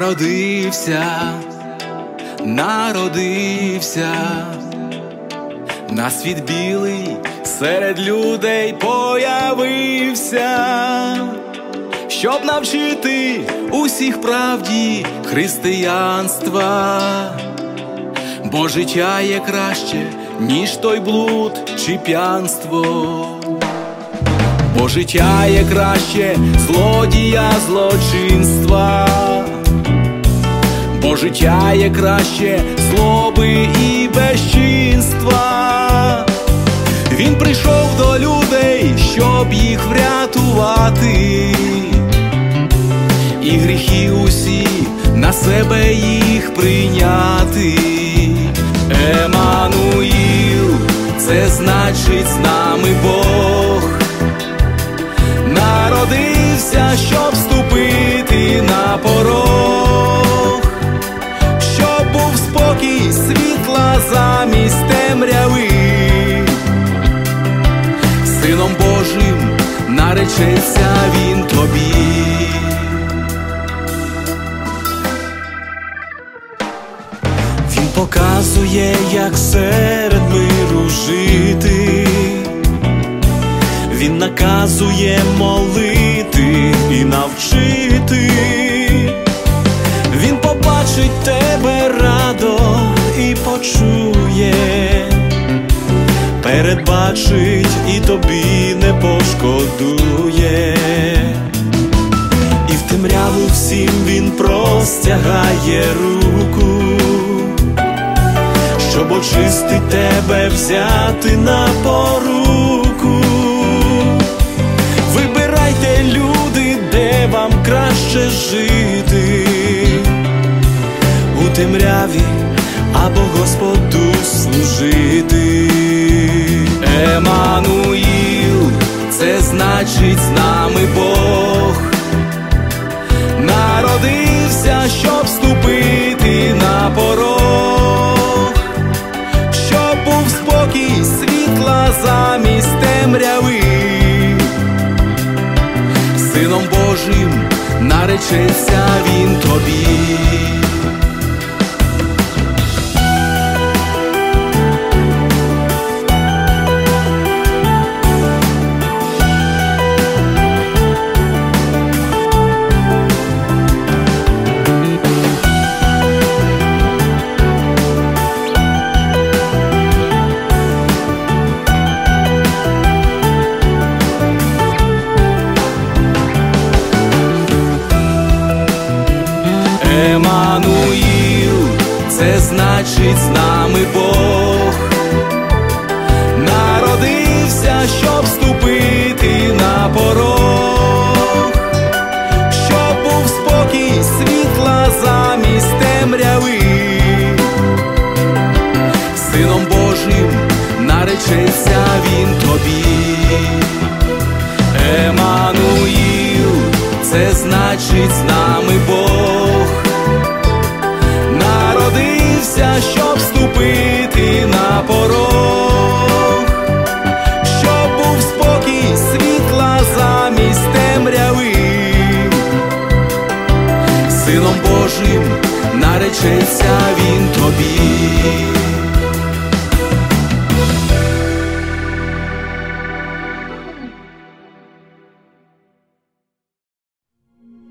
народився, на світ білий серед людей появився, щоб навчити усіх правді християнства, бо життя є краще, ніж той блуд чи п'янство. Бо життя є краще злодія злочинства, бо життя є краще злоби і безчинства. Він прийшов до людей, щоб їх врятувати, і гріхи усі на себе їх прийняти. Еммануїл, це значить з нами Бог, народився, щоб вступити на порог, щоб був спокій світла замість темряви. Сином Божим наречеться він тобі. Він показує, як серед миру жити, він наказує молити і навчити. Він побачить тебе радо і почує, передбачить і тобі не пошкодує. І в темряву всім він простягає руку, щоб очистить тебе, взяти на поруку. Вибирайте, люди, де вам краще жити, у темряві або Господу служити. Еммануїл, це значить з нами Бог, народився, щоб вступити на порог, щоб був спокій світла замість темряви. Сином Божим наречеться він тобі. Еммануїл, це значить з нами Бог, народився, щоб вступити на порог, щоб був спокій світла замість темряви. Сином Божим наречеться він тобі. Еммануїл, це значить з нами Бог, народився, щоб вступити на порог, щоб був спокій світла замість темряви. Сином Божим наречеться він тобі.